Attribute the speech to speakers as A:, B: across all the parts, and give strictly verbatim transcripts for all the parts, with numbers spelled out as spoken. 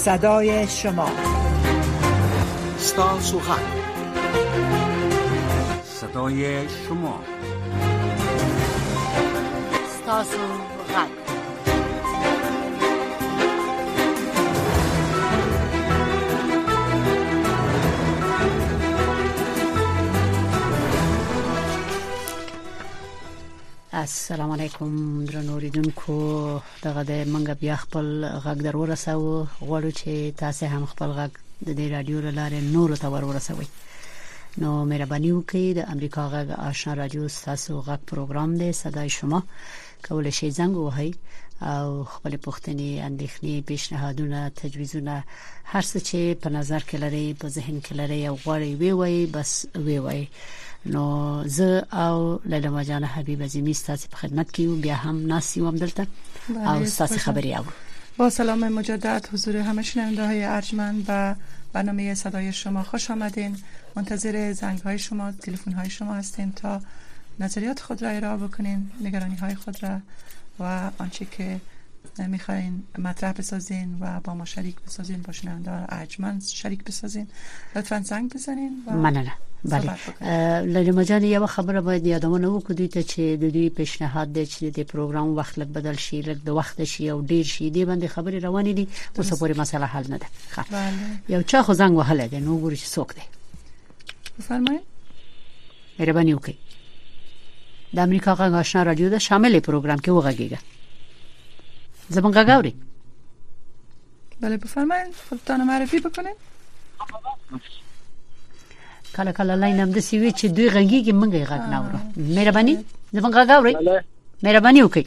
A: صدای شما،
B: ستاسو غږ، صدای شما،
C: ستاسو غږ. السلام علیکم درنو اوریدونکو، دغه د منګ بیا خپل غږ در ورساو. غواړو چې تاسو هم خپل غږ د دې رادیو لاره نور ته ور ورسوي. نو مهرباني وکړئ، د امریکا غږ آشنا رادیو تاسو غږ پروګرام دی صدای شما، کولای شئ زنګ ووهئ او خپل پوښتنې، اندېښنې، پیشنهادونه، تجویزونه، هر څه چې په نظر کې لري، په ذهن کې لري او غواړئ وی وی بس وی وی. نو زه او لیلا جان حبیب عزیزی ستاسو په خدمت کې یو، بیا هم ناسی وم دلته او ستاسو خبري اورو.
D: با سلام مجدد حضور همه شنونده‌های ارجمند و برنامه صدای شما خوش آمدین. منتظر زنگ‌های شما، تلفن‌های شما هستیم تا نظریات خود را ارائه بکنین، نگرانی‌های خود را و آنچه که میخواین مطرح بسازین و با ما شریک بسازین، با شنونده‌های ارجمند شریک بسازین. لطفاً زنگ بزنین و
C: مننه. بله لیلا جان، یو خبره باید یادونه وکړو ته چې د دې پیشنهاد د چې د پروګرام وخت لږ بدل شي، لږ د وخت شي او ډیر شي، دی باندې خبرې روانې دي، اوس پورې مسله حل نه ده.
D: بله
C: یو چا خو زنګ وهله ده، نو ګوري چې څوک دی.
D: بفرمایئ.
C: مهرباني وکړئ. د امریکا غږ آشنا رادیو د شامل پروګرام کې وغږیږه. زمونږ غږ اوري؟
D: بله بفرمایئ، خودتان معرفی بکنید.
C: کله کله لاین هم د سیوی چې دوی غږیږي، منګي غږ نه اورو. مهرباني زمونږ غږ اوري؟ مهرباني وکړئ.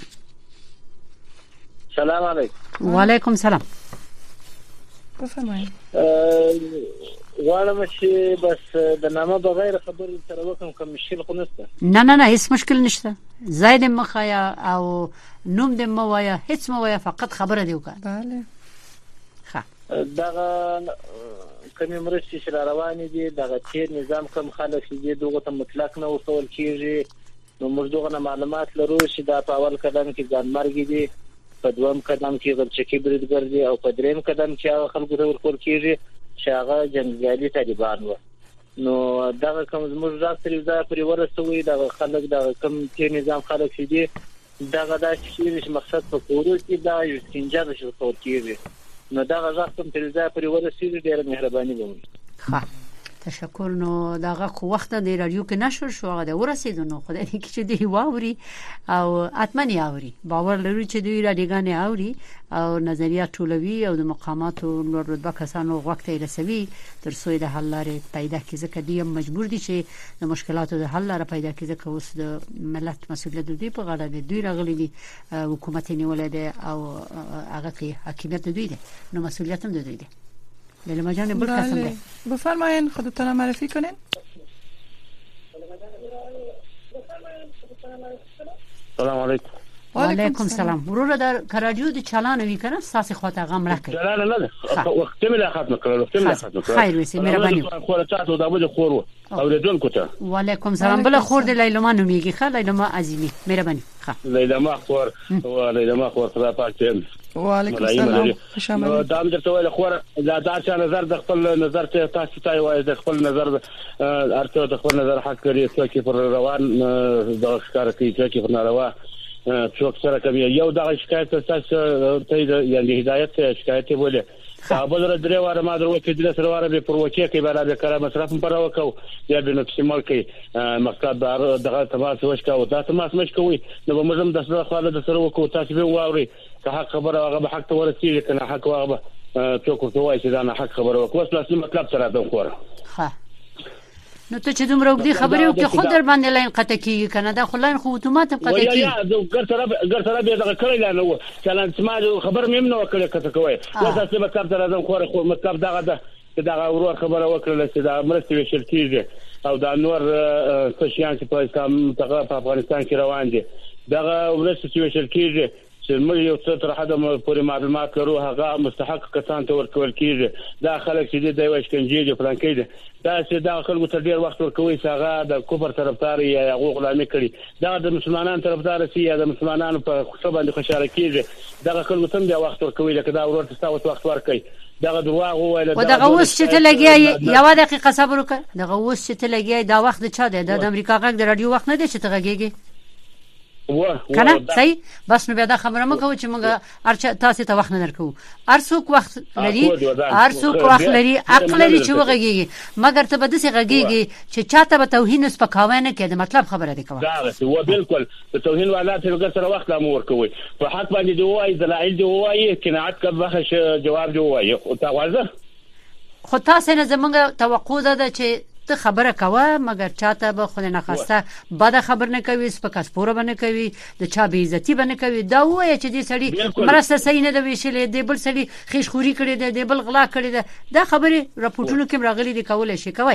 E: سلام علیکم.
C: وعلیکم سلام.
D: بفرمایئ.
E: غواړم چې بس د نامه بغیر خبرې سره وکم، کوم مشکل خو نشته؟
C: نه نه نه، هیڅ مشکل نشته. زاید مخایا او نوم دې مو وایا، هیڅ مو وایا، فقط خبره دی وکړه.
D: بله
E: ښه. دغه کومې مرستې چې روانې دي، دغه تیر نظام کوم خلک دي دغه ته مطلق نه ورکول کیږي. نو موږ دغه معلومات لرو چې دا په اول قدم کې ځانمرګي دي، په دویم قدم کې غلچکی بریدګر دي او په دریم قدم کې هغه خلکو ته ورکول کیږي چې هغه جنګیالي طالبان و. نو دغه کوم زموږ راستري ځای پرې ورسوي، دغه خلک دغه کوم تیر نظام خلک دي، دغه د چې مقصد په کورو کې دا یو سنجا د شو کیږي. نو دا غاښتم تر ځای پرې ورسېږي، ډېر مهرباني وکړئ.
C: ښه، تشکر. نو داغه خو وخت د رادیو کې نشر شو، هغه د ورسېد. نو خدای دې چې دی واوري او اتمنې اوري. باور لرو چې دوی رادیوګانې اوري او نظریات ټولوي او د مقاماتو نور رتبه کسانو وخت یې رسوي تر څو د حل لارې پیدا کړي. ځکه دوی مجبور دي چې د مشکلاتو د حل لارې پیدا کړي، ځکه اوس د ملت مسؤلیت دوی په غاړه دی. دوی راغلي دي، حکومت یې نیولې ده او هغه کې حاکمیت دوی دی، نو مسؤلیت هم دوی دی. لیلا جان بل قسم ده.
D: بفرمایین، خودتان معرفی کنین.
E: سلام علیکم.
C: وعلیکم سلام. ورور در رادیو د چالان وی کنه ساسي خواته غم راکې.
E: چالان نه ده، وخت مې لا ختم کړل، وخت مې لا ختم کړل.
C: خیر وسی، مهرباني.
E: خو تاسو دا به خورو او رجون کوته.
C: وعلیکم سلام. بل خور د لیلا ما نوميږي. ښه لیلا ما عزیزي، مهرباني. ښه
E: لیلا ما خور او لیلا ما خور خدا پاک ته.
D: وعلیکم السلام.
E: خوشامد. دا درته ویل خو دا داسې نظر د خپل نظر ته تاسو ته وایي، د خپل نظر ارته د خپل نظر حق لري چې پر روان د ښکار کوي چې پر ناروا څوک سره کوي. یو د شکایت تاسو ته یعنی هدایت شکایت ویل کابل را درې واره ما درو کې د سره واره به پروکې کې برابر کړه مصرف پر وکاو یا به نو استعمال کوي مقصد دغه تماس وشکاو دا تماس مش کوي نو موږ هم د سره خاله د سره وکاو تاسو به واوري که حق خبره هغه به حق ته ورسیږي کنه حق هغه څوک ته وایي چې دا نه حق خبره وکړه اوس لاسي مطلب سره دا خور
C: ها نو ته چې دومره وګړي خبرې وکړي خو در باندې لاین قطع کیږي کنه دا خو لاین خو اتومات قطع کیږي
E: یا ګر سره ګر سره به دا کړی لا نو چلان سما خبر مې نه وکړه کته کوي واسه چې مطلب سره دا خور خو مطلب دغه ده چې دا ورور خبره وکړه چې دا مرستې وشل کیږي او دا نور څه شیان چې په اسلام ته په افغانستان کې روان دي دغه ولست چې وشل کیږي چې موږ یو څه تر حده پورې معلومات لرو هغه مستحق کسان ته ورکول کیږي دا خلک چې د دوی شکنجې دي پلان کوي دا چې دا خلکو ته ډیر وخت ورکوي چې هغه د کوپر طرفدار یا هغه غلامي کړي دا د مسلمانانو طرفدار سي یا د مسلمانانو په خوشو باندې خوشاله کیږي دا خلکو ته بیا وخت ورکوي لکه دا ورته تاسو وخت ورکوي دا دروغ وایي
C: او دا اوس چې ته لګي یو دقیقه صبر وکړه دا اوس چې ته لګي دا وخت چا دی د امریکا غږ د رادیو وخت نه دی چې ته غږیږي کنه صحیح بس نو بیا دا خبره مکو چې موږ ارچ تاسو ته وخت نه درکو ارڅوک وخت لري ارڅوک وخت لري عقل لري چې وغږیږي مګر ته به د څه غږیږي چې چاته به توهین سپکاوونه کړي مطلب خبره دی کوي
E: دا هو بالکل د توهین والا څنګه سره وخت امور کوي په حق باندې دی وایي دلایل دی وایي قناعت کبه جواب دی وایي او تاسو
C: خو تاسو نه زمونږ توقع ده چې ته خبره کوه مګر چاته به خو نه خواسته بد خبر نه کوي سپکاس پوره بنه کوي د چا بی عزتی بنه کوي دا وایي چې دې سړی مرسته صحیح نه دی ویشلې دی بل سړی خیشخوري کړي دی دی بل غلا کړي دی دا خبره راپورټونو کې راغلي دي کولای شي کوي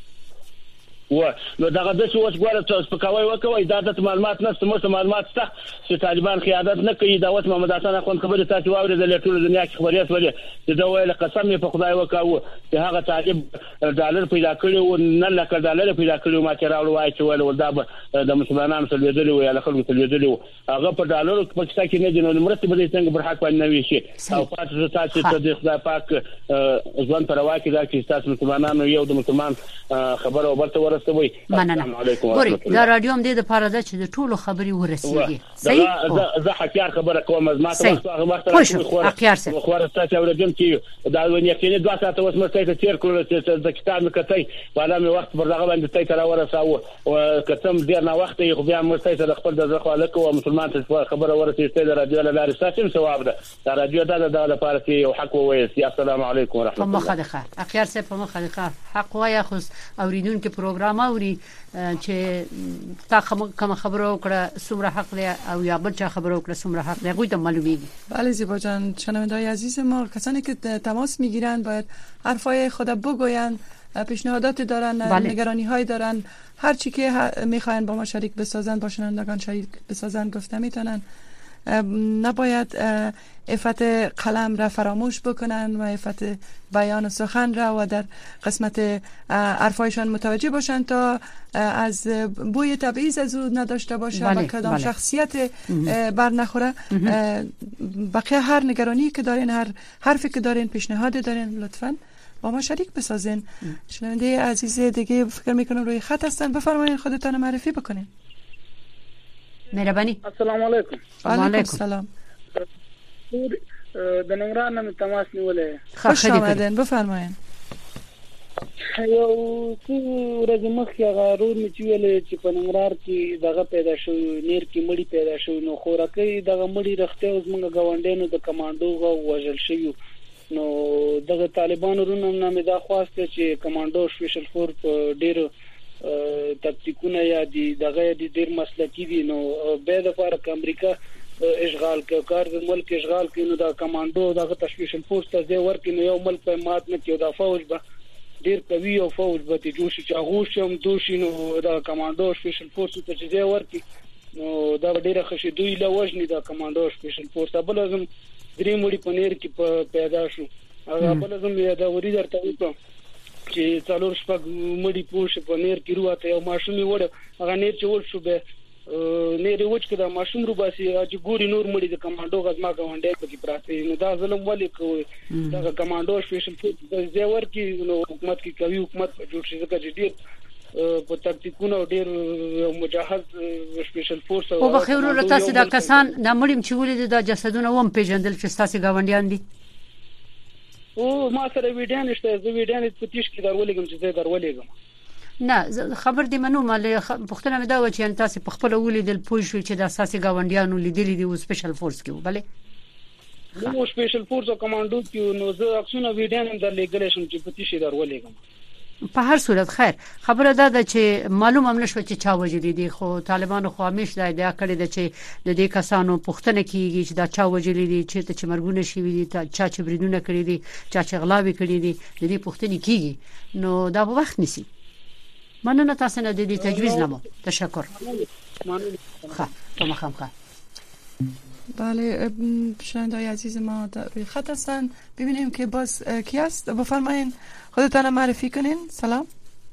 E: و نو دغه د څه اوس ګوره تاسو په کوي وکوي دا د معلومات نشته مو معلومات شته چې طالبان خیانت نه کوي دا اوس محمد حسن اخوان خبره تاسو واوري د ټول دنیا کې خبريات ولې چې دا ویل قسم په خدای وکاو چې هغه طالب ډالر پیدا کړی او نه لکه ډالر پیدا کړی ما چې راوړ وای چې ول دا د مسلمانانو سلیدلی وي له خلکو سلیدلی هغه په ډالر په پاکستان کې نه دي نو مرسته به څنګه بر حق باندې وي شي او تاسو تاسو ته د خدای پاک ځوان پر واکې دا چې تاسو مسلمانانو یو د مسلمان خبره وبرته
C: مننه ګوري دا رادیو هم دې د پاره ده چې د ټولو خبري ورسیږي
E: صحیح زه حکیار خبره کوم ما ته وخت
C: خو حکیار سره
E: خو راځه اوردم چې دا ونی کې نه دوه ساعته اوس مرته ته تیر کړل چې د کتاب مکتای بالا مې وخت پر دغه باندې ته تر ورساو او کتم ډیر نه وخت یې خو بیا مرته ته خپل د ځخه الکو او مسلمان ته خبره ورسېږي د رادیو له لارې ساتم ثواب ده دا رادیو دا د لپاره چې یو حق ووایي السلام علیکم ورحمت الله
C: مخدخه اخیار سره په مخدخه حق وایي خو اوریدونکو پروګرام اوري چې تا کوم خبرو وکړه سمره حق دی او یا بل چا خبرو وکړه سمره حق دی غوښته معلومیږي
D: بله زیبا جان شنونده‌های عزیز ما کسانی که تماس میگیرن باید حرفای خود بگوین پیشنهادات دارن نگرانی های دارن هر چی که میخواین با ما شریک بسازن با شنوندگان شریک بسازن گفته میتونن نباید عفت قلم را فراموش بکنن و عفت بیان و سخن را و در قسمت حرفایشان متوجه باشن تا از بوی تبعیض از او نداشته باشه و کدام شخصیت بر نخوره. بقیه هر نگرانی که دارین هر حرفی که دارین پیشنهاد دارین لطفاً با ما شریک بسازین. شنونده عزیز دیگه فکر میکنم روی خط هستن بفرمایید خودتان معرفی بکنین.
C: مهربانی.
A: السلام علیکم.
D: و علیکم السلام.
A: د ننګرهار نه تماس نیولې.
D: خوش آمدین بفرمایید.
A: یو څو ورځې مخکې هغه رور مې چې ویلې چې په ننګرهار کې دغه پیدا شو نیر کې مړی پیدا شو نو خوراکي دغه مړی رښتیا اوس موږ ګاونډیانو د کمانډو غو وژل شوی نو دغه طالبانو رونم نامې دا خواسته چې کمانډو سپیشل فورس په ډېر تکتیکونه یا دي دغه ډېر مسلکی دي نو به د فارق امریکا اشغال کې کار د ملک اشغال کې نو دا کمانډو دغه سپیشل فورس ته ځای ورکړي نو یو ملک په مات نه کې دا فوج به ډیر قوي او فوج به ته جوړ شي چې هغه شم دوشي نو دا کمانډو سپیشل فورس ته چې ځای ورکړي نو دا ډیره خشي دوی له وژنې دا کمانډو سپیشل فورس بل لازم درې مړي پنیر کې پیدا شو هغه بل لازم دا وری درته وکړه چې څلور شپږ مړي پوښ پنیر کې روته یو ماشومي وړ هغه نیر چول شو به نیر وچ کړه ماشوم رو باسي چې ګوري نور مړي د کمانډو غزما غونډه کې پراته نو دا ظلم ولي کوي دا کمانډو سپیشل فورس د زیور کې نو حکومت کې کوي حکومت جوړ شي ځکه چې ډیر په تکتیکونو ډیر مجهز سپیشل فورس
C: او بخیر ورته تاسو دا کسان د مړیم چې ولید د جسدونه وم پیژندل چې تاسو غونډیان دي
A: او ما سره ویډیو نشته زه ویډیو په تیش کې درولېږم چې زه درولېږم
C: نه خبر دې منو مله پښتنه مې دا و چې تاسو په خپل ولیدل پوه شو چې د اساسي غونډیانو لیدلې دي او سپیشل فورس کې بله
A: نو سپیشل فورس او کمانډو کې نو زه اکسونه ویډیو هم درلېږل شم چې په تیش درولېږم
C: په هر صورت خیر خبره ده د چې معلوم هم نشو چې چا وجلی دي خو طالبانو خو همیش دا ادعا کړې ده چې د دې کسانو پښتنه کیږي چې دا چا وجلی دي چې ته چې مرګونه شي دي چا چې بریدونه کړی دي چا چې غلاوي کړی دي د دې پښتني کیږي نو دا په وخت نسی مننه تاسو نه د دې تجویز نمو تشکر ښه ته مخم ښه
D: بله شنونده‌های عزیز ما روی خط هستن. ببینیم که باز کی است. بفرمایین خودتان معرفی کنین. سلام.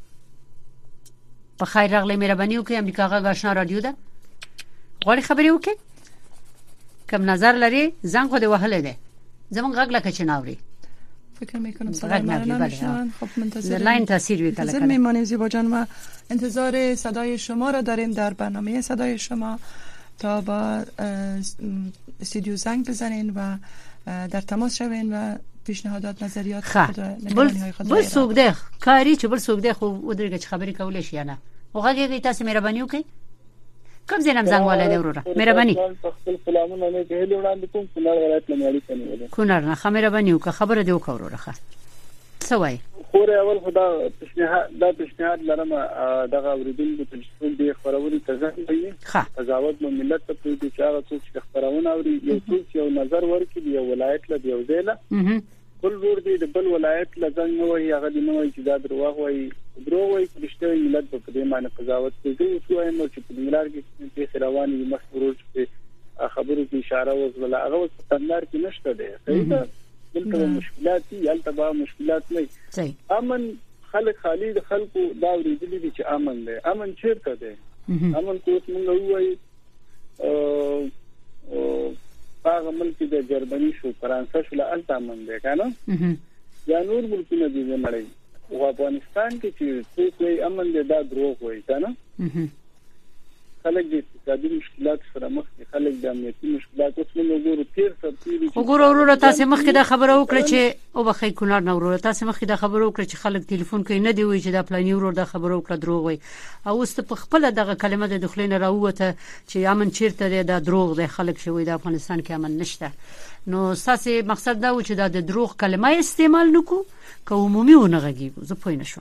C: بخیر راغلی مهرباني وکړئ. امریکا غږ آشنا رادیو ده. غواړي خبرې وکړي؟ کوم نظر لري؟ زنګ خو دې وهلې ده. زمونږ غږ لکه چې ناوري.
D: فکر میکنم صدای من نمیشنون. خب منتظر
C: لاین تاثیر میکنه.
D: منتظر میمانیم زیبا جان و انتظار صدای شما را داریم در برنامه صدای شما تا با استودیو زنگ بزنین و در تماس شوین و پیشنهادات نظریات خود را نگرانی خود
C: بل څوک ده کاری چې بل څوک ده خو ودرېږي چې خبرې کولې شي نه هغه کې تاسو مهرباني وکړئ. کوم ځینم زنګ والے دی وروره مهرباني
A: خپل سلامونه نه کېلې وړاندې کوم کونړ ولایت لمړی کني
C: کونړ نه مهرباني وکړه خبره دی وکړه وروره ښه څه وایي
A: خو اول خدا پیشنهاد دا پیشنهاد لرم دغه اوریدونکو ته چې د خبرونې تزه وي قضاوت نو ملت ته په دې چې هغه څوک چې خبرونه اوري یو څوک یو نظر ورکړي یو ولایت له یو ځای له بل ور دي د بل ولایت له څنګه وایي هغه د نوې چې دا دروغ وایي دروغ وایي چې رښتیا ملت په دې معنی قضاوت کوي خو نو چې په ملار کې په رواني مخورج په خبرو کې اشاره وزله هغه ستندار کې نشته ده صحیح ده دلته مشکلات دي هلته به مشکلات نه
C: صحیح
A: امن خلک خالي د خلکو دا ورېدلې دي چې امن ده امن چیرته ده امن کوم موږ وایي او هغه ملک د جرمني شو فرانسه شو له الته امن ده کنه یا نور ملکونه دي زمړی او افغانستان کې چې څوک امن ده دا دروغ وایي کنه خلک د اقتصادي مشکلات سره مخ دي خلک د امنیتي مشکلات اوس موږ ګورو تیر سرتیری
C: وګورو وروره تاسو مخکې دا خبره وکړه چې او بخې کونړ نه وروره تاسو مخکې دا خبره وکړه چې خلک ټلیفون کوي نه دی وایي چې دا پلاني ورور دا خبره وکړه دروغ وایي او اوس په خپل دغه کلمه د دخلین راوته چې امن چیرته دی دا دروغ دی خلک شوی د افغانستان کې امن نشته نو ساسي مقصد دا و چې دا د دروغ کلمه استعمال نکو که عمومي ونه غږیږي زه پوه نه شوم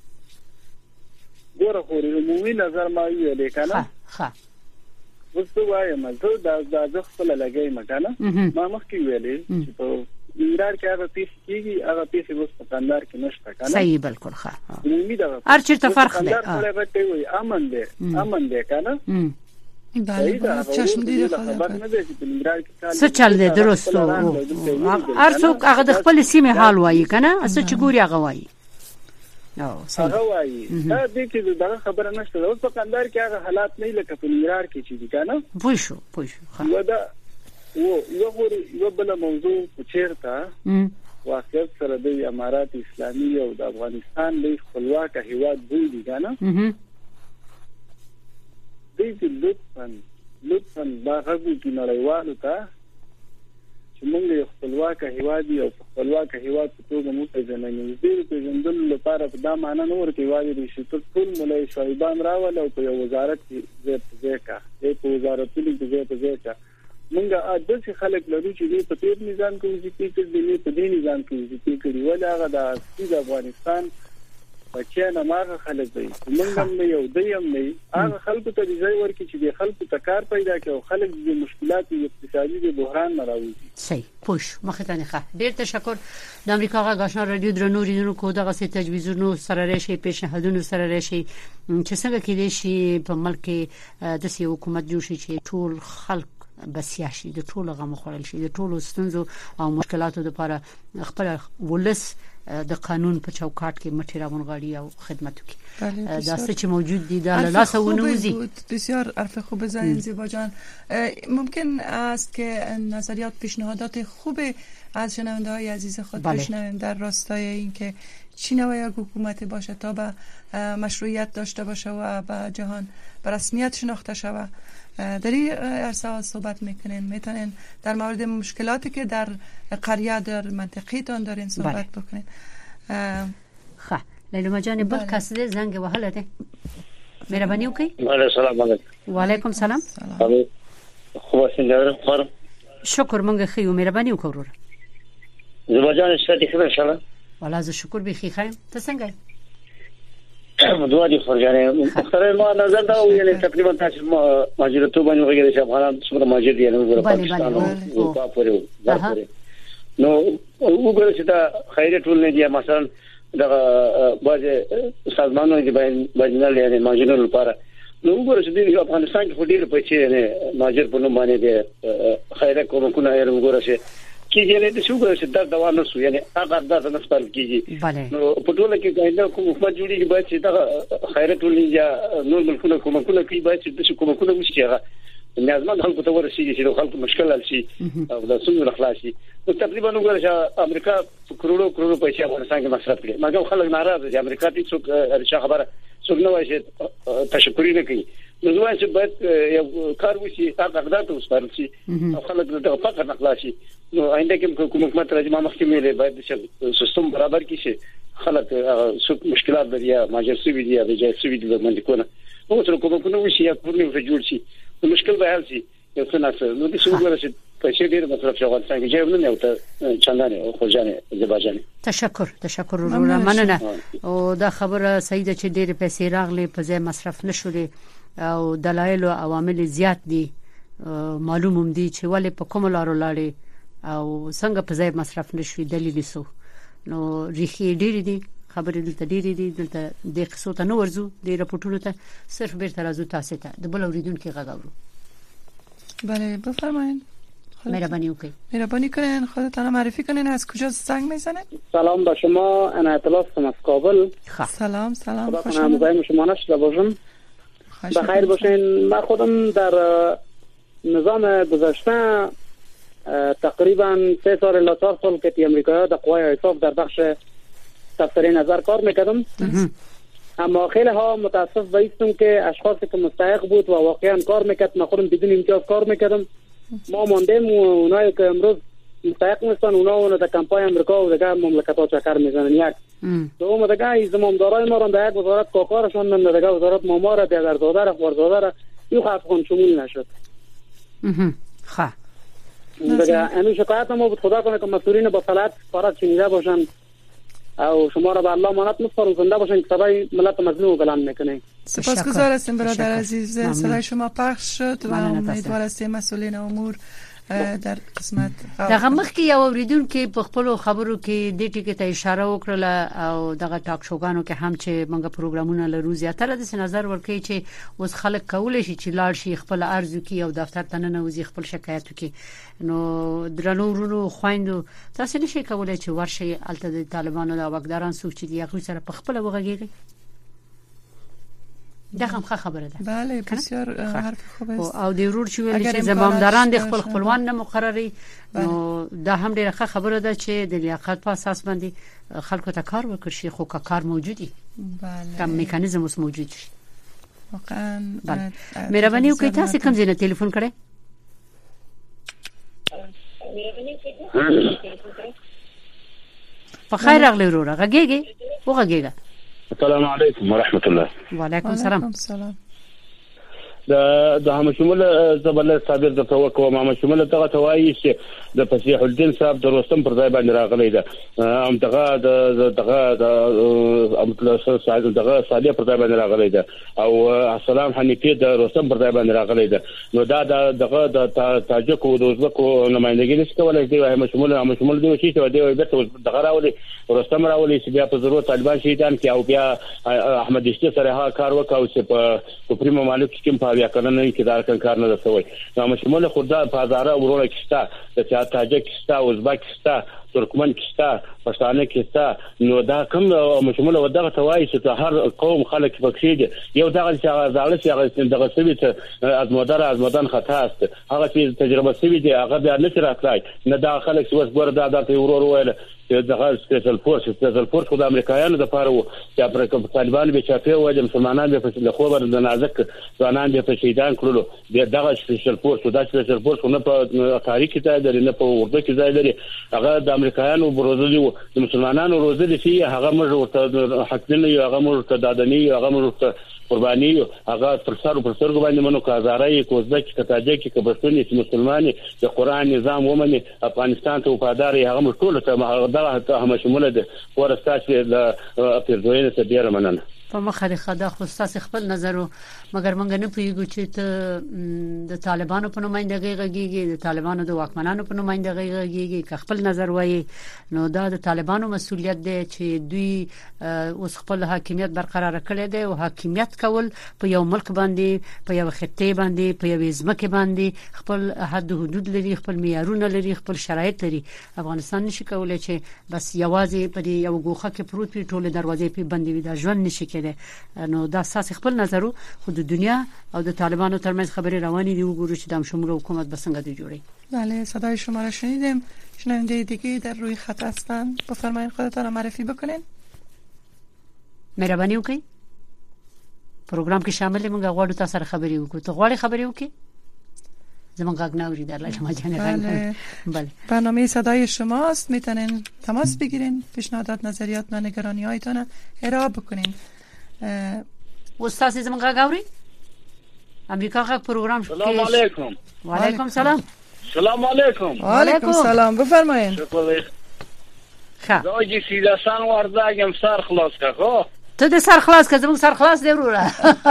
A: ګوره خو عمومي نظر ما ویلې کنه
C: ها
A: وڅ وایم زه دا د خپل لګای مکنه ما مخکې ویلې چې په ایران کې هغه پیس کیږي هغه پیس اوس په کاندار کې نشته کنه
C: صحیح بالکل ښه
A: عمومي دا
C: هر چیرته فرق دی
A: اه امن دی امن دی کنه
D: بله چشم دیده
C: څه چل دی درست هر څوک هغه د خپل سیمه حال وایي کنه اسه چې ګوري هغه وایي او
A: هغه وایي دا دې کې دا خبره نشته اوس په کاندار کې هغه حالات نه لکه په ایران کې چې دي کنه
C: پوه شو پوه شو
A: یو دا و یو غوري یو بل موضوع چیرته واقعیت سره د امارات اسلامي او د افغانستان د خپلواک هیواد بولی کنه دې لطفاً لطفاً دا غوږی کې نړیوالو ته چې موږ یو خپلواک هیواد یو خپلواک هیواد په توګه مو ته ځننه دې په ژوندل لپاره په دا معنی نه ورته وایي چې ټول مولای شایبان راول او په وزارت کې ځکه دې په وزارتونو کې ځکه موږ اته خلک لرو چې په تیر نظام کې وځي چې دې په دې نظام کې وځي چې ولا هغه د افغانستان بچا نه ماغه خلک دی موږ هم یو دیم نه هغه خلکو ته ځای ورکړي چې د خلکو ته کار پیدا کړي او خلک د مشکلات او اقتصادي د بحران نه راوځي
C: صحیح پوش مخه ته نه ډیر تشکر د امریکا غږ آشنا رادیو درنو ریدونکو کو دغه سي تجویزونو سره راشي پیشنهادونو سره راشي چې څنګه کې دي شي په ملک د سي حکومت جوړ شي چې ټول خلک بسیاشي د ټولو غو مخړل شي د ټولو ستونزو او مشکلاتو لپاره خپل ولس د قانون په چوکاټ کې مټیراون غاړي او خدمت کوي دا څه چې موجود دي د لاسه ونوزي
D: بسیار حرف خوب بزنید زیبا جان. ممکن است که نظریات پیشنهادات خوب از شنونده های عزیز خود بشنویم در راستای اینکه چی نوع حکومتی باشه تا به مشروعیت داشته باشه و به جهان به رسمیت شناخته شود. در این عرصه صحبت میکنین میتونین در مورد مشکلاتی که در قریه در منطقه‌تان دارین صحبت بکنین.
C: خب لیلا جان بل کس دې زنګ وهله ده مهرباني وکړئ.
E: السلام علیکم.
C: وعلیکم سلام.
E: خو څنګه خبر
C: شکر مونږ خو مهرباني وکړو.
E: زما جان ستاسو خبر ان شاء الله.
C: والله زه شکر به خیر ته څنګه
E: دوا دي خورجانه سره ما نظر دا ویل تقریبا تاسو ماجرته باندې وګورئ چې افغانان څومره ماجر دي نو پاکستان او پاپورو ورته نو وګورئ چې دا خیرت ټول نه دي مثلا دا بعض سازمانونه دي باندې باندې نه لري ماجرونو لپاره نو وګورئ چې د افغانستان کې ډېر پیسې نه ماجر په نوم باندې د خیره کومکونه یې وګورئ چې کیږي د څو ګورئ چې دا دوه نو سو یعنی هغه د نه سپارل کیږي نو په ټوله کې ګاینده کوم حکومت جوړیږي باید چې دا خیرت ولې نور ملکونه کومکونه کوي باید چې د کومکونه وشي هغه لازم خلکو ته ورسیږي چې خلکو مشکل حل شي او د سونو خلاصي نو تقریبا وګورئ چې امریکا کروڑو کروڑو پیسې افغانستان کې مصرف کړي مګر خلک ناراضه دي امریکا ته څوک هیڅ خبره څوک نه وایي چې تشکر نه کوي نو زه وایم چې باید یو کار وشي هغه اقدام وسپارل شي او خلک د فقر نه خلاصي نو آینده کې کوم حکومت راځي ما مخکې مې باید چې سیستم برابر کړي چې خلک څوک مشکلات لري یا ماجر سوي دي یا د جای سوي دي باندې کونه نو څه کوم کوم وشي یا کورنۍ ته جوړ شي نو مشکل به حل شي یو څه نه څه نو د څه وګورئ چې پیسې ډېر مصرف شوی افغانستان کې جایب نه یو چندانه او خوځانه زباجانه
C: تشکر تشکر وروره مننه او دا خبره صحیح ده چې ډېر پیسې راغلي په ځای مصرف نشولې او دلایل او عوامل زیات دي معلوم هم دي چې ولې په کوم لارو لاړې او څنګه په ځای مصرف نشوي دلیل سو نو ریخي ډېر دي خبرې دلته ډېرې دي دلته د قصو ته نو ورزو د راپورټونو ته صرف بیرته راځو تاسو ته د بل اوریدونکو غږ اورو
D: بله بفرمایید
C: مهربانی وکړئ
D: مهربانی کنین خودتان معرفی کنین از کجا زنگ میزنید
A: سلام به شما عنایت الله هستم از کابل
D: سلام سلام
A: خوش آمدید شما نشده باشم بخیر باشین من خودم در نظام گذشته تقریبا سه سال الی چهار سال که امریکایی در قوای اعصاب در بخش تفسیر نظر کار میکردم اما خیلی ها متاسف بایستم که اشخاصی که مستحق بود و واقعا کار میکرد من خودم بدون امتیاز کار میکردم ما ماندیم و اونایی که امروز مستحق نیستن اونا اون در کمپای امریکا و دیگه مملکت‌ها چکر میزنن یک دوم دیگه از زمامدارای ما رو در یک وزارت کاکارشون در دیگه وزارت مامار در زاده را خورزاده را یو خاص شمول نشد
C: خا
A: دیگه همین شکایت ما بود خدا کنه که مسئولین با صلاحیت فقط شنیده باشن او شما را به الله امانت می‌سپارم زنده باشین که صدای ملت مظلوم بلند میکنین.
D: سپاسگزار هستیم برادر عزیز صدای شما پخش شد و امیدوار هستیم مسئولین امور در قسمت
C: دغه مخکې یو اوریدونکو په خپل خبرو کې د ټکی ته اشاره وکړه او دغه ټاک شوګانو کې هم چې موږ پروګرامونه لرو زیاتره د نظر ورکړي چې اوس خلک کولای شي چې لاړ شي خپل ارزو کې او دفتر ته نه نوځي خپل شکایت وکړي نو درنو ورونو خويندو تاسو نشئ کولای چې ورشي الته د طالبانو د واکداران څوک چې دی هغه سره په خپل وغږیږي دغه خبره ده
D: بله بسیار حرف خوب است
C: او د ورور چې ویل چې زمامداران د خپل خپلوان نه مقرري نو دا هم ډیره ښه خبره ده چې د لیاقت په اساس باندې خلکو ته کار وکړي شي خو کار موجودي
D: بله
C: کوم میکانیزم اوس موجود شي
D: واقعا
C: مهرباني وکړئ تاسو کوم ځای نه ټلیفون کړئ په خیر راغلی وروره غږیږي وغږیږه
E: السلام علیکم ورحمت الله
C: وعلیکم السلام
E: د د هم شمول زبل صابر د توقع ما شمول دغه توایي چې د فصیح الدین صاحب د رستم پر ځای باندې راغلی ده ام دغه دغه د سعید دغه صالح پر ځای باندې راغلی ده او السلام حنیفی د رستم پر ځای باندې راغلی ده نو دا دغه د تاجک او د ازبکو نمائندګي نشي کولای دی هم شمول هم شمول دی چې دی بیرته دغه راولي رستم راولي چې بیا په ضرورت طالبان شهیدان کې او بیا احمد اشتی سره ها کار وکاو چې په سپریم ممالک کې په بیا کنه کې دا کار نه رسوي نو شمول خدا په هزاره ورونه کېستا د تاجکستان ازبکستان ترکمن کېستا پښتانه کېستا نو دا کوم مشمول ودغه توای چې هر قوم خلک پکې دي یو دغه چې زاړه چې دغه سوي ته از مدار از مدان خطا است هغه چې تجربه سوي دي هغه بیا نشي راتلای نه دا خلک چې وس ګور دا د ورور ویل دغه سپیشل فورس سپیشل فورس خو د امریکایانو د پاره وو چې پر طالبان به چاپی و د مسلمانانو به په خبر د نازک ځوانان به په شهیدان کړلو دغه سپیشل فورس د سپیشل فورس نه په تاریخ کې ځای لري نه په اردو کې ځای لري هغه د امریکایانو بروزلي وو د مسلمانانو روزلي چې هغه موږ ورته حق نه یو هغه موږ ورته دادنی هغه موږ ورته قرباني هغه پر سر پر سر باندې منو کازارای کوزبک کتاجک کې بسونی چې مسلمانې د قران نظام ومني افغانستان ته وفادار هغه ټول ته هغه هم شموله ده ورسته د پیرزوینه ته ډیر مننه
C: په مخه د خدا خو تاسو خپل نظر مګر مونږ نه پیګو چې ته د طالبانو په نمائندګۍ غږیږي د طالبانو د واکمنانو په نمائندګۍ غږیږي که خپل نظر وایي نو دا د طالبانو مسولیت دی چې دوی اوس خپل حاکمیت برقرار کړي دي او حاکمیت کول په یو ملک باندې په یو خطه باندې په یو ځمکه باندې خپل حد حدود لري خپل معیارونه لري خپل شرایط لري افغانستان نشي کولای چې بس یوازې په یو ګوخه کې پروت وي ټول دروازې په بندي وي دا ژوند نشي کېدای نو دا اساس خپل نظر خو د دنیا او د طالبانو ترمنځ خبري روانې دي وګورو چې د شمول حکومت به څنګه دی جوړي.
D: بله صدای شما را شنیدیم. شنونده دیگه در روی خط هستن بفرمایید خودتون رو معرفی بکنین.
C: مهرباني وکړئ پروګرام کې شامل موږ غواړو تاسو سره خبري وکړو ته غواړې خبري وکړي زمان غاگ نوری در لجمع جانه
D: بله. بله برنامه صدای شماست میتونین تماس بگیرین پیشنهادات نظریات و نگرانی هایتان ارائه بکنین.
C: استاد زمان غاگ اوری امریکا غاگ پروگرام
E: سلام علیکم.
C: و علیکم سلام.
E: سلام علیکم.
D: و علیکم سلام بفرمایین.
E: شکر.
C: خب
E: راجی سیده سان ورداگم سر خلاص که خب
C: تو ده سر خلاص که زمان سر خلاص ده رو را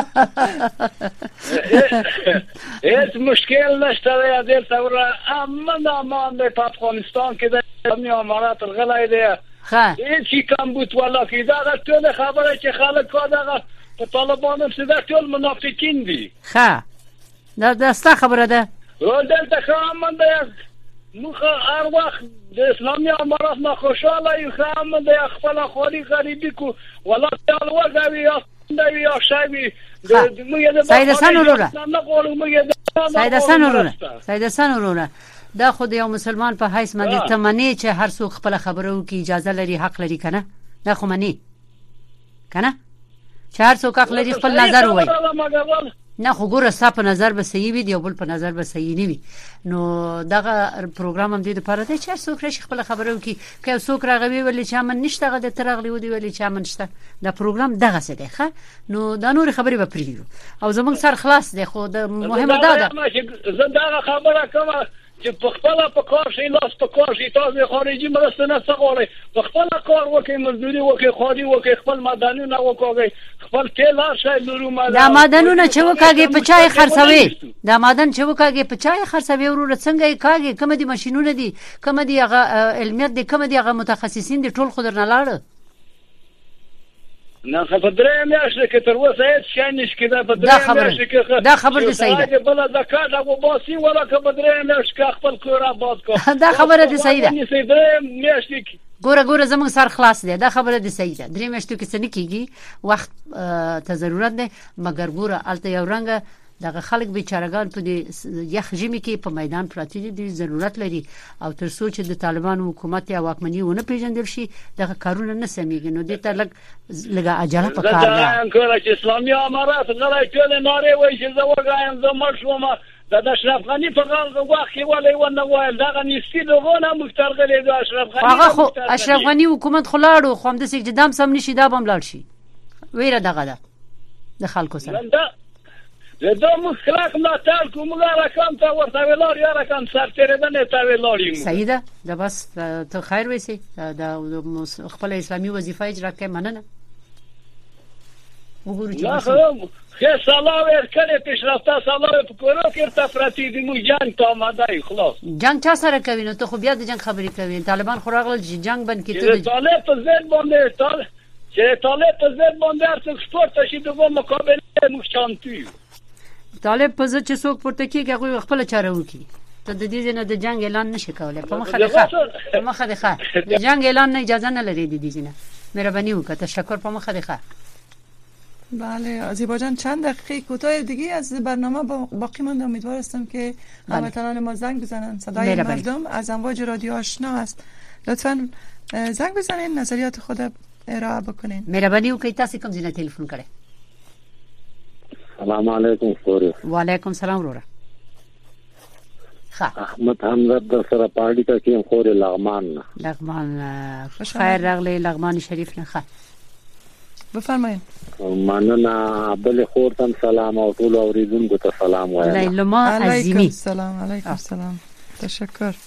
E: هیچ مشکل نشته یا دیر سورا اما نامان به افغانستان که در می آمارات الغلای ده هیچی کم بود والا که داغه طول خبره که خلق که داغه به طالبان هم سیده طول منافقین دی
C: خواه دا دستا خبره ده
E: رو دلتا خواه من ده نوخه هر وقت د اسلامي امارات نه خوشاله یو خام د خپل خوري غریبي کو ولا تعال وګوي یا د یا شایي د موږ د
C: سید حسن وروره
E: نه غواړو موږ د
C: سید حسن وروره سید حسن وروره دا خو د یو مسلمان په حیث باندې تمنې چې هر څوک خپل خبرو کې اجازه لري حق لري کنه دا خو منی کنه چې هر څوک حق لري خپل نظر وایي نه خو ګوره ستا په نظر به صحیح وي دی بل په نظر به صحیح نه وي نو دغه پروګرام هم دې لپاره دی چې څوک راشي خپل خبرو کې که څوک راغوي ولې چې من نشته غد ترغلی ودی ولې چې من نشته دا پروګرام دغه څه دی ښه نو دا نور خبرې به پریږدو او زمونږ سر خلاص دی خو د مهمه دا ده
E: زه دا خبره کوم چې په خپل په کار شي لاس په کار شي تاسو خارجي مرسته نه څغوري په خپل کار وکي مزدوري وکي خاري وکي خپل مدنونه وکوي خپل تل شي لورو ما
C: دا مدنونه چې وکاږي په چای خرڅوي دا مدن چې وکاږي په چای خرڅوي ورور څنګه یې کاږي کوم دي ماشينونه دي کوم دي هغه علمیت دي کوم دي هغه متخصصین دي ټول خضر نه لاړ
E: نه خبره میاشته که تر اوسه هیڅ شی نشته دا بدره
C: کې دا خبر دي صحیح ده
E: بل دا کار دا وباسي ولا که بدره میاشته خپل کور آباد کو
C: دا خبره دي صحیح ده
E: نه میاشته
C: ګوره ګوره زموږ سر خلاص دی دا خبره دي صحیح ده درې میاشتو کې څه نه کیږي وخت ته ضرورت دی مګر ګوره الته یو رنګ دغه خلک بیچارهګان په یخ ژمي کې په میدان پراته دي ضرورت لري او تر څو چې د طالبانو حکومت یا واکمنۍ ونه پیژندل شي دغه کارونه نه سمېږي نو دې ته لګ لګه عجله په کار ده
E: انکار چې اسلامي امارات غلای ټول ناره وای چې زه وګایم زه مرشوم د اشرف غنی په وخت کې ولې ونه وایل دغه نيستي دغه مخترغلې د اشرف غنی
C: هغه خو اشرف غنی حکومت خلاړو خو هم د سګ جدام سم نشي دا بم لاړ شي ویره دغه ده د خلکو سره
E: زه مخلاق ما تل کوم لاره کوم ته ورته ویلار یا رقم سر تیرېدنه ته ویلاریم
C: صحیح ده دا بس ته خیر وسی دا خپل اسلامي وظیفه اجرا کوي مننه وګورئ چې
E: خیر سلام ورکړې پیشرفته سلام په کورو کې تفراتی دی مو جنگ ته آماده خلاص
C: جنگ چا سره کوي نو ته خو بیا د جنگ خبرې کوي طالبان خو راغله چې جنگ بند کړي
E: ته طالب په ځین باندې طالب چې طالب په ځین باندې ارڅ سپورت شي دغه مقابله مو شانتي
C: طالب په ځکه چې څوک پورته کیږي هغه خپل چاره وکي ته د دې نه د جنگ اعلان نشي کولای په مخه ده په مخه ده د جنگ اعلان نه اجازه نه لري د دې نه مهرباني وکړه تشکر په مخه ده.
D: بله زیبا جان چند دقیقه کوتاه دیگه از برنامه باقی مونده امیدوار هستم که هموطنان ما زنگ بزنن صدای مردم از امواج رادیو آشنا است لطفاً زنگ بزنین نظریات خود ارائه بکنین.
C: مهرباني وکړئ تاسو کوم ځای ټلیفون کړئ.
F: السلام علیکم خوري.
C: وعلیکم السلام وروره. ها
F: احمد حمزه در سره پارټي کا کیم خوري لغمان.
C: لغمان خیر راغلی لغمان شریف نه ښه.
D: بفرمایئ.
F: مننه بل خورتم سلام او ټول اوریدونکو ته سلام وایم.
C: لیلما عظیمی.
D: سلام علیکم سلام. تشکر.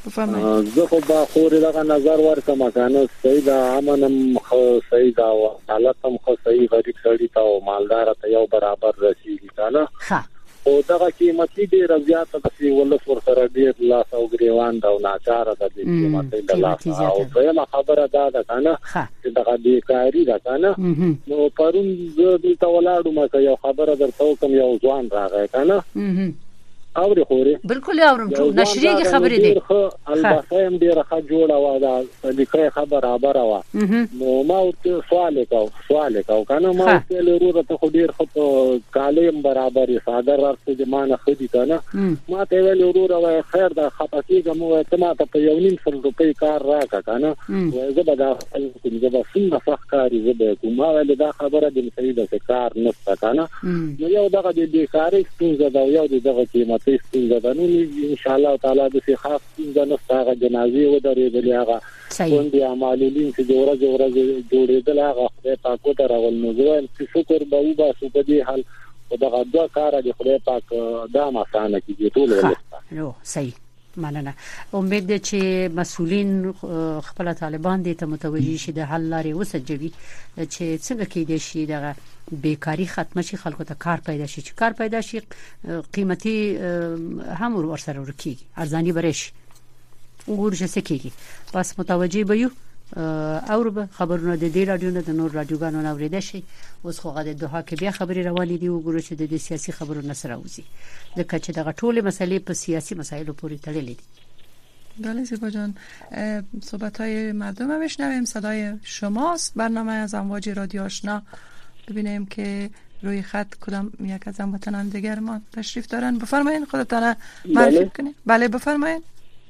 D: بفرمایید.
F: زه خو با خور دغه نظر ورکم کنه صحیح دا امنم خو صحیح دا او حالتم خو صحیح غریب سړی ته او مالدار ته یو برابر رسیږي کنه.
C: ها
F: او دغه قیمتي ډیر زیاته د ول سر سره ډیر لاس او غریوان دا ناچاره د قیمتي د لاس او په خبره دا ده کنه چې دغه بیکاری ده کنه. نو پرون زه د تولاړو مکه یو خبره درته کوم یو ځوان راغی کنه اوري خوري
C: بالکل اورم ټول نشریږي خبرې دي
F: البته هم ډیره ښه جوړه و دا لیکه خبره خبره و. نو ما ته سوال وکاو سوال وکاو کنه ما ته له ته خو ډیر خو کالم برابر صادر ورته د مان خدي کنه. ما ته ویل وروره و خیر دا خپاتیګه مو ته ما ته په یو نیم سل روپۍ کار راکا کنه. زه به دا کوم زه به څنګه فخکاری زه به کوم ویل دا خبره د صحیح ده کار نشته کنه. نو یو دغه د بیکاری ستونزه دا یو دغه قیمت ستونزه ده. نو ان شاء الله تعالی د څه خاص ستونزه نشته. هغه جنازي و درېدلې هغه کوندي عمالین چې جوړه جوړه جوړېدل هغه خدای پاک دراول. نو زه چې شکر به وباسو په دې حال او دغه دعا کار د خدای پاک دا مسانه کې ټول ولسته.
C: نو صحیح مننه. امید ده چې مسؤلین خپل طالبان دې ته متوجي شي د حل لارې وسجوي چې څنګه کې دي شي دغه بیکاری ختم شي خلکو ته کار پیدا شي. چې کار پیدا شي قیمتي هم ور سره ورکیږي ارزاني برش ورجه سکیږي. بس متوجي به یو او به خبرونه د دې رادیو نه د نور رادیوګانو نه ورېده شي. اوس خو غاده دوه کې بیا خبري روانې دي وګورو چې د سیاسي خبرونو سره وځي ځکه چې دغه ټول مسلې په سیاسي مسایلو پورې تړلې دي.
D: بله زیبا جان صحبت‌های مردم رو بشنویم. صدای شماست برنامه از امواج رادیو آشنا. ببینیم که روی خط کدام یک از هموطنان دیگر ما تشریف دارن. بفرمایید خودتان معرفی کنید. بله بفرمایید.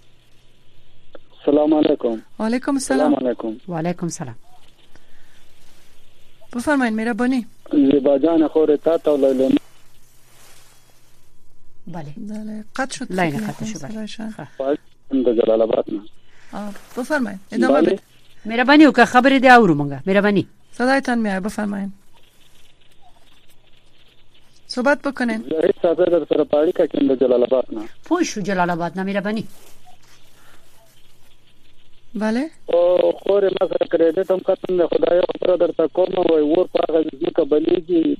A: سلام علیکم.
D: و علیکم السلام.
A: علیکم.
C: و علیکم السلام.
D: بفرمایید مهربانی.
A: زیبا جان خور تا تا لیلا.
C: بله.
D: بله قطع شد.
C: لاین قطع شد.
A: بله. د جلال آباد نه.
D: بفرمایید. ادامه بدید.
C: مهربانی وکړه خبرې دی اورو مونږه. مهربانی.
D: صدایتان میاد. بفرمایید. صحبت بکنین.
A: زهید صاحب در سره پاړی کا کیند جلال آباد نه.
C: پوه شو جلال آباد نه مهربانی.
D: بله.
A: او خور ما سره کریډټ هم ختم خدای خبره درته کوم وای ور پاغه ځکه بلیږي.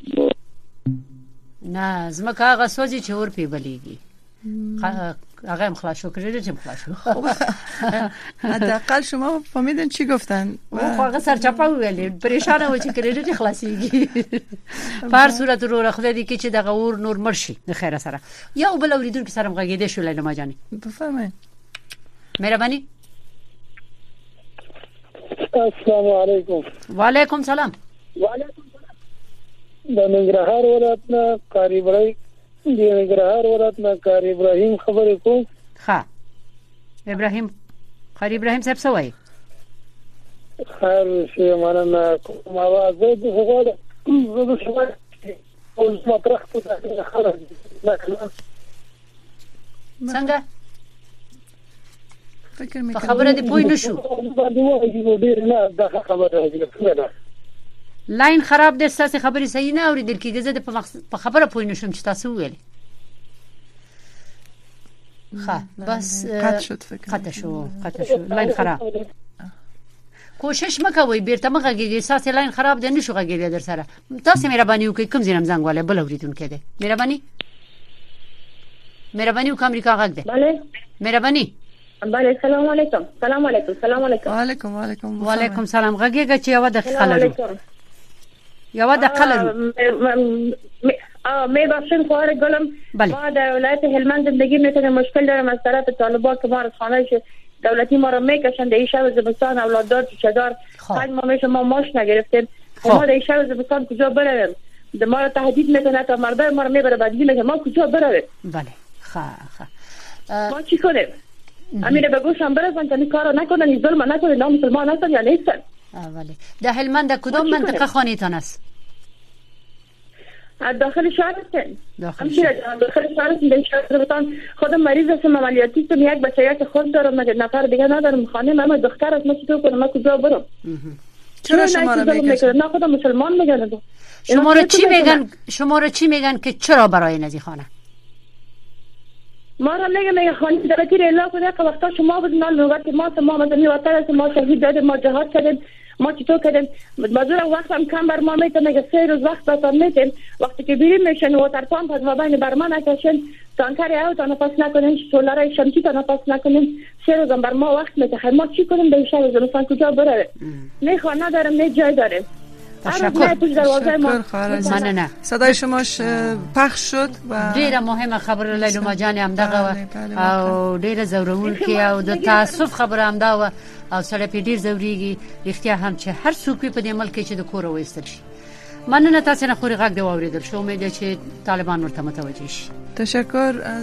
C: نه زمکه هغه سوځي چې ور پی بلیږي. هغه هم خلاص شو کریډټ هم خلاص شو.
D: حداقل شما فهمیدین چی گفتن؟
C: او هغه سرچپه ویل پریشانه و چې کریډټ خلاصيږي. په هر صورت وروره خدای دې کې چې دغه اور نور مرشي د خیره سره. یا بل اوریدونکو سره مغږیده شو لیلا ماجانی.
D: بفرمایئ.
C: مهرباني.
A: السلام علیکم.
C: وعلیکم السلام.
A: وعلیکم السلام. د ننګرهار ولایت نه قاری ابراهیم د ننګرهار ولایت نه قاری ابراهیم خبرې کوم.
C: ها ابراهیم قاری ابراهیم صاحب سوای.
A: خیر شي مننه کوم आवाज د هغه زه د شوال او مطرح ته خبره
C: څنګه
D: فکر مې
C: خبره دی پوی نشو. لاین خراب دي تاسو خبري صحیح نه اوریدل کیږي. زه په خبره پوی نشم چې تاسو ویل. ها بس
D: قطع شد فکر.
C: قطع شو قطع شو لاین خراب. کوشش مکوئ بیرته مغږیږي. تاسو لاین خراب دي نشو غږیږي در سره. تاسو مهرباني وکړئ کوم ځینم زنګ والے بل اوریدونکو ده. مهرباني مهرباني وکړئ امریکا غږ ده.
G: بله
C: مهرباني.
G: بله سلام علیکم. سلام علیکم. سلام علیکم.
D: وعلیکم وعلیکم.
C: وعلیکم سلام. غږیږي چې یو دقیقه لرو. یو دقیقه لرو.
G: می بخشن خواهر گلم. ما در ولایت هلمند زندگی میکنم. مشکل دارم از طرف طالبان که ما از خانه دولتی ما رو میکشن. در این شب زمستان اولاددار چادر پنج ماه میشه ما ماش نگرفتیم. ما در این شب زمستان کجا برویم؟ ما رو تهدید میکنه تا مردای ما رو میبره بدگی میکنه. ما کجا برویم؟
C: بله خا خا
G: ما چی کنیم؟ امیر بگوشم برسن که این کارو نکنن. این ظلم نکنن. نام مسلمان هستن یا نیستن؟
C: بله. در هلمند کدام منطقه خانه‌تان است؟
G: داخل شهر هستن.
C: داخل
G: شهر. داخل شهر هستن. در شهر زمستان خودم مریض هستم. عملیاتی هستم. یک بچه یک خود دارم. نفر دیگه ندارم. خانه من دختر است. من چطور کنم؟ من کجا برم؟
D: چرا شما رو میگن؟
G: نه خودم مسلمان میگن.
C: شما رو چی میگن؟ شما رو چی میگن که چرا برای نزی خانه؟
G: ما را میگه میگه خانم دولتی را اعلام کنه که وقتا شما بدون لغت ما ما مدنی وطن است، ما شهید دادیم، ما جهاد کردیم، ما چطور کردیم، مزور وقت هم کم بر ما میتونه میگه سه روز وقت باتون میتیم، وقتی که بیریم میشن واتر پامپ از ما بین بر ما نکشن، تانکر او تا نفس نکنین، سولار شمسی تا نفس نکنین، سه روز هم بر ما وقت میده. ما چی کنیم به شهر زمستان کجا بره؟ نه خانه دارم نه جای دارم.
C: تشکر.
D: من نه صدای شماش پخش شد و
C: ډیره مهمه خبره لیلما جان هم دغه او ډیره ضروري کې او د تاسف خبره هم دا او سره په ډیر ضروري اختیار هم چې هر څوک په دې ملک کې چې د کور وېستل شي. مننه تاسو نه خوري غږ دی واوریدل شو. امید چې طالبان ورته متوجه شي.
D: تشکر.